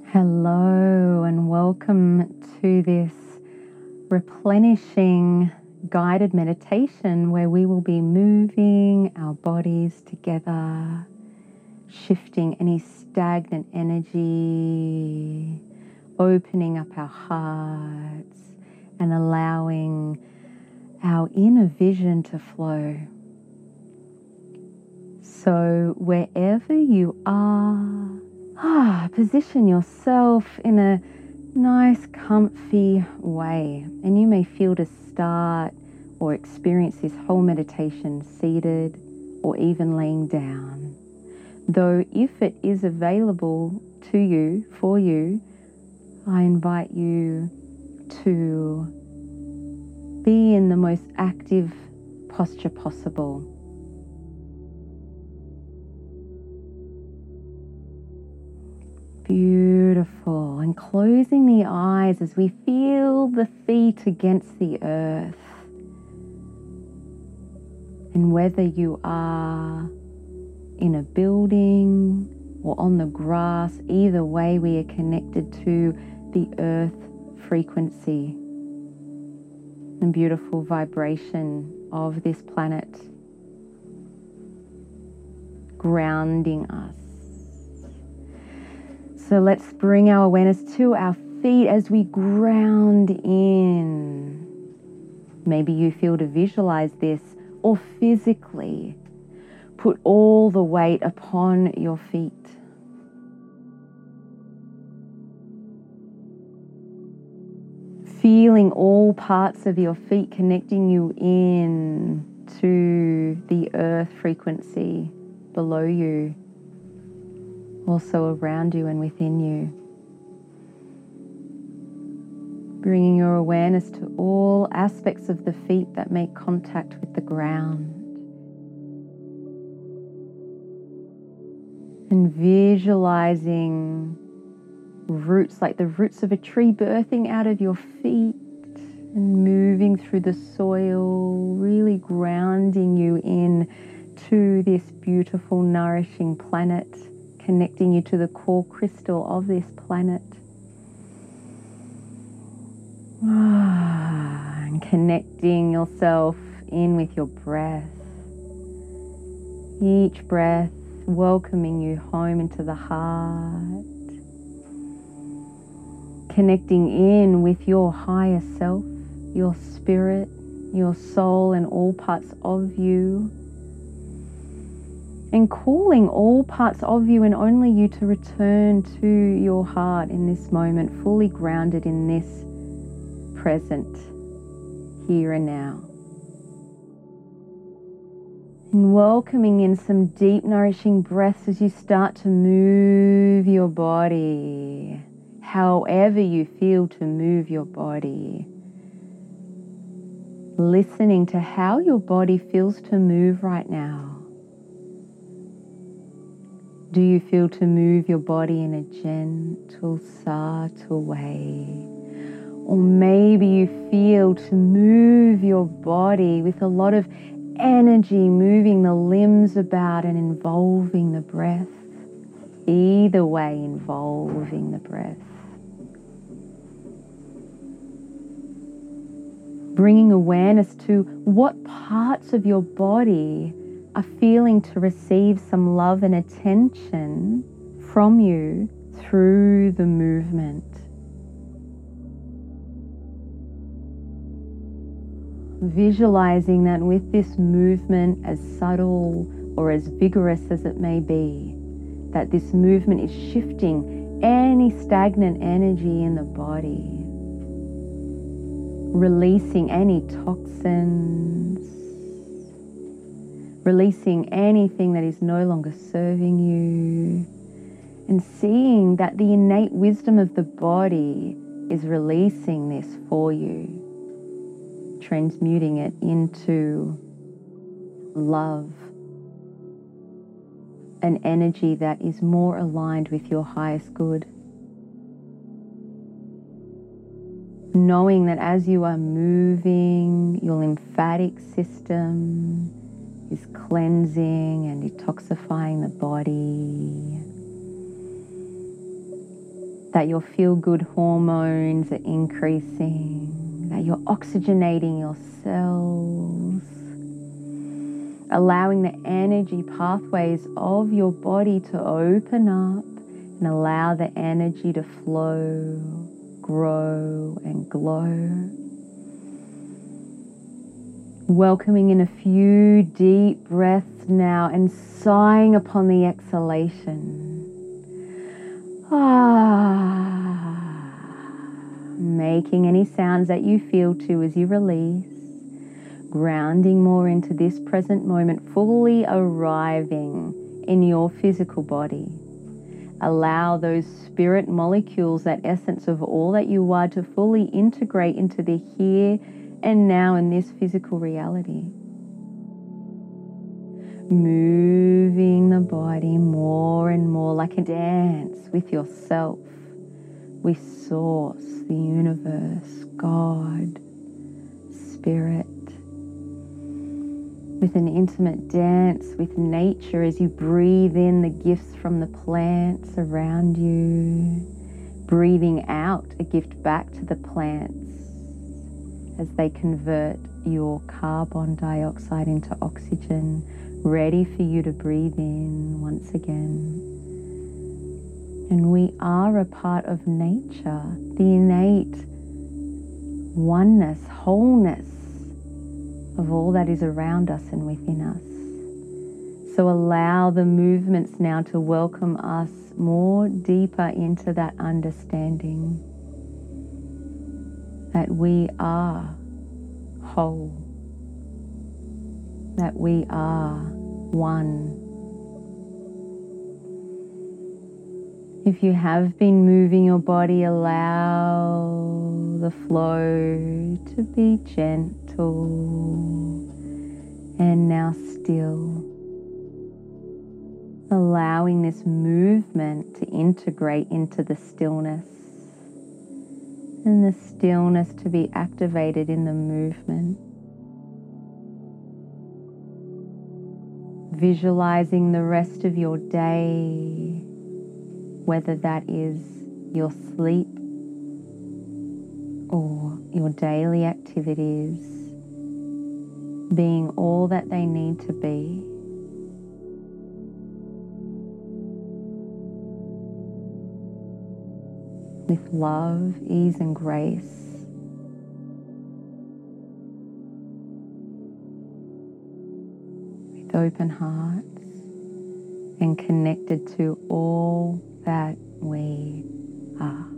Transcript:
Hello and welcome to this replenishing guided meditation where we will be moving our bodies together, shifting any stagnant energy, opening up our hearts and allowing our inner vision to flow. So wherever you are, position yourself in a nice, comfy way. And you may feel to start or experience this whole meditation seated or even laying down. Though if it is available to you, for you, I invite you to be in the most active posture possible. Beautiful. And closing the eyes as we feel the feet against the earth. And whether you are in a building or on the grass, either way we are connected to the earth frequency and beautiful vibration of this planet, grounding us. So let's bring our awareness to our feet as we ground in. Maybe you feel to visualize this or physically put all the weight upon your feet. Feeling all parts of your feet connecting you in to the earth frequency below you. Also around you and within you. Bringing your awareness to all aspects of the feet that make contact with the ground. And visualizing roots, like the roots of a tree birthing out of your feet and moving through the soil, really grounding you in to this beautiful, nourishing planet, connecting you to the core crystal of this planet. And connecting yourself in with your breath. Each breath welcoming you home into the heart. Connecting in with your higher self, your spirit, your soul, and all parts of you. And calling all parts of you and only you to return to your heart in this moment, fully grounded in this present, here and now. And welcoming in some deep, nourishing breaths as you start to move your body, however you feel to move your body. Listening to how your body feels to move right now. Do you feel to move your body in a gentle, subtle way? Or maybe you feel to move your body with a lot of energy, moving the limbs about and involving the breath. Either way, involving the breath. Bringing awareness to what parts of your body are feeling to receive some love and attention from you through the movement. Visualizing that with this movement, as subtle or as vigorous as it may be, that this movement is shifting any stagnant energy in the body, releasing any toxins, releasing anything that is no longer serving you, and seeing that the innate wisdom of the body is releasing this for you, transmuting it into love, an energy that is more aligned with your highest good. Knowing that as you are moving, your lymphatic system is cleansing and detoxifying the body. that your feel-good hormones are increasing, that you're oxygenating your cells, allowing the energy pathways of your body to open up and allow the energy to flow, grow and glow. Welcoming in a few deep breaths now and sighing upon the exhalation. Making any sounds that you feel to as you release, grounding more into this present moment, fully arriving in your physical body. Allow those spirit molecules, that essence of all that you are, to fully integrate into the here and now in this physical reality. Moving the body more and more like a dance with yourself, with Source, the universe, God, Spirit, with an intimate dance with nature as you breathe in the gifts from the plants around you, breathing out a gift back to the plants as they convert your carbon dioxide into oxygen, ready for you to breathe in once again. And we are a part of nature, the innate oneness, wholeness of all that is around us and within us. So allow the movements now to welcome us more deeper into that understanding that we are whole, that we are one. If you have been moving your body, allow the flow to be gentle and now still. Allowing this movement to integrate into the stillness, and the stillness to be activated in the movement. Visualizing the rest of your day, whether that is your sleep or your daily activities, being all that they need to be. With love, ease and grace. With open hearts and connected to all that we are.